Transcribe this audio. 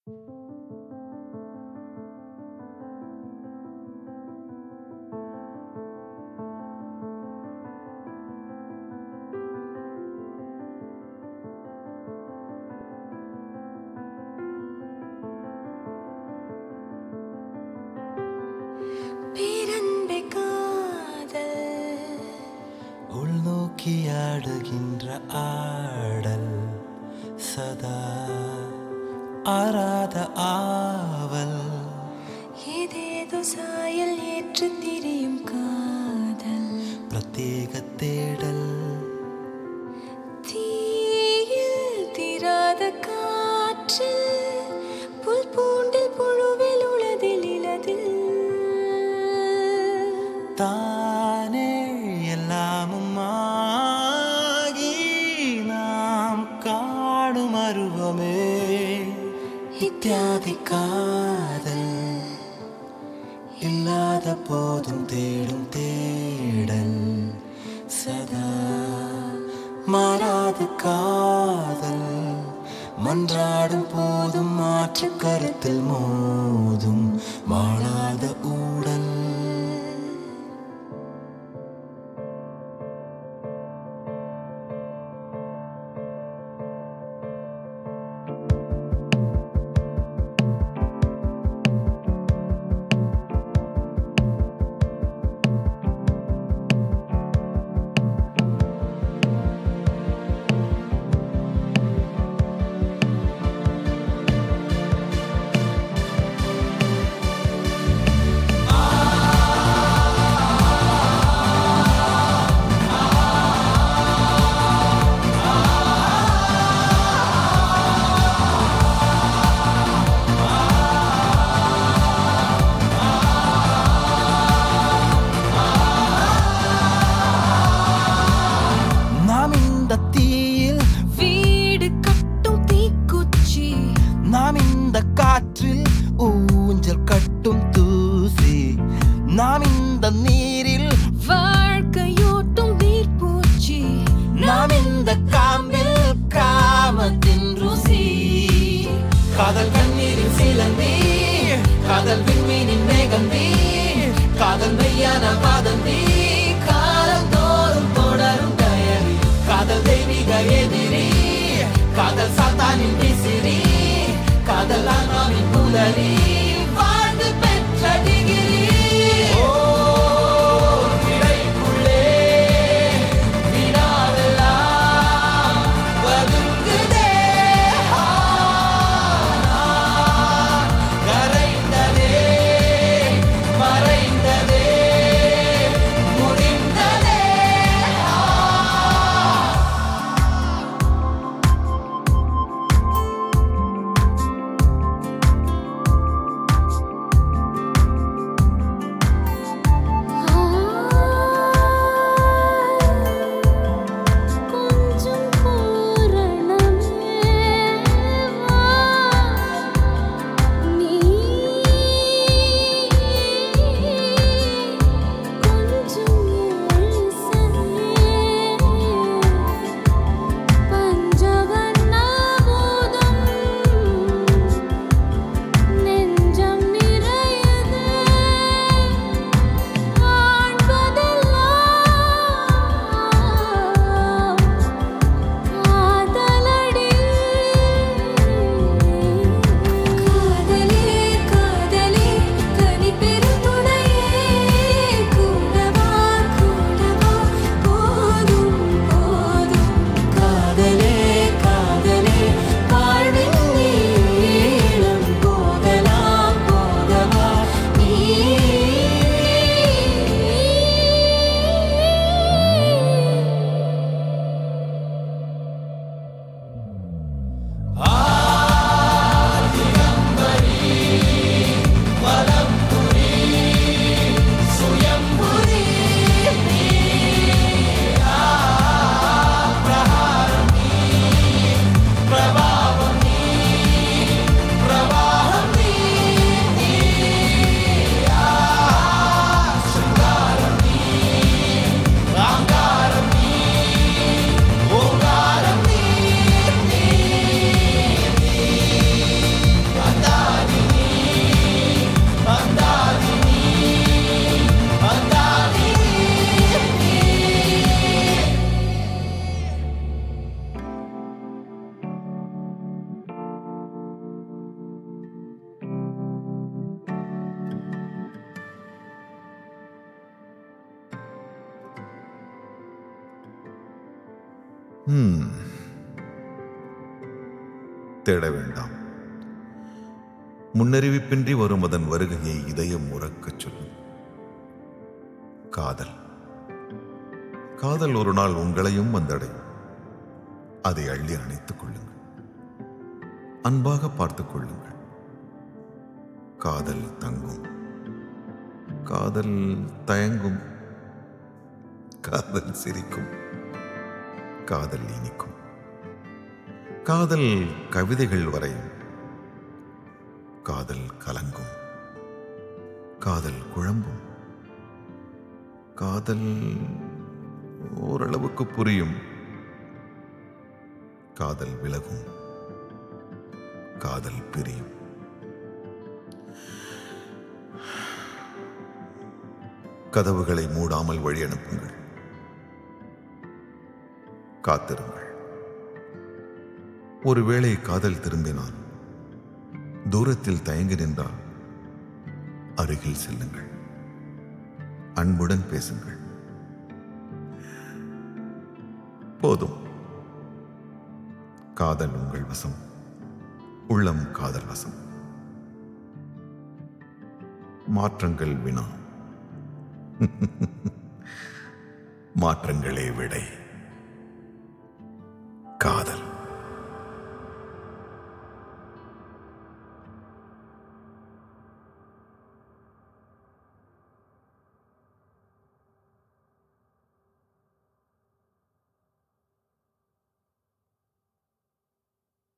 பேரன்பே காதல் உள்நோக்கி ஆடுகின்ற ஆடல் சதா ஆராத ஆவல் ஏதேதோ சாயல் ஏற்று திரியும் காதல் பிரத்யேக தேடல் தீயில் தீராத காற்றில் புல் பூண்டில் புழுவில் உளதில் இலதில் தானே எல்லாமும் ஆகி நாம் காணும் அருவமே இத்தியாதி காதல் இல்லாத போதும் தேடும் தேடல் சதா மாறாத காதல் மன்றாடும் போதும் மாற்று கருத்தில் மோதும் வாழாத ஊடல் நாம் இந்த காற்றில் ஊஞ்சல் கட்டும் தூசி நாம் இந்த நீரில் வாழ்க்கையோட்டும் நீர்ப்பூச்சி நாம் இந்த காம்பில் காமத்தின் ருசி காதல் கண்ணீரின் சிலந்தி காதல் விண்மீனின் மேகந்தி காதல் மெய்யான பாதந்தி காலம் தோறும் தொடரும் கயறி காதல் தெய்வீக எதிரி காதல் சாத்தானின் விசிறி காதல் ஆன்மாவின் புலரி வாழ்ந்து பெற்ற டிகிரி கிடைக்குள்ளே வினாவெல்லாம் பதுங்குதே கரைந்ததே மறைந்ததே முடிந்ததே தேட வேண்டாம். முன்னறிவிப்பின்றி வரும் அதன் வருகையை இதயம் உறக்கச் சொல்லும். காதல் காதல் ஒரு நாள் உங்களையும் வந்தடையும். அதை அள்ளி அணைத்துக் கொள்ளுங்கள். அன்பாக பார்த்துக் கொள்ளுங்கள். காதல் தங்கும். காதல் தயங்கும். காதல் சிரிக்கும். காதல் இனிக்கும். காதல் கவிதைகள் வரையும். காதல் கலங்கும். காதல் குழம்பும். காதல் ஓரளவுக்கு புரியும். காதல் விலகும். காதல் பிரியும். கதவுகளை மூடாமல் வழி அனுப்புங்கள். காத்திருங்கள். ஒருவேளை காதல் திரும்பினால், தூரத்தில் தயங்கி நின்றால் அருகில் செல்லுங்கள். அன்புடன் பேசுங்கள். போதும். காதல் உங்கள் வசம். உள்ளம் காதல் வசம். மாற்றங்கள் வினா. மாற்றங்களே விடை. காதல்.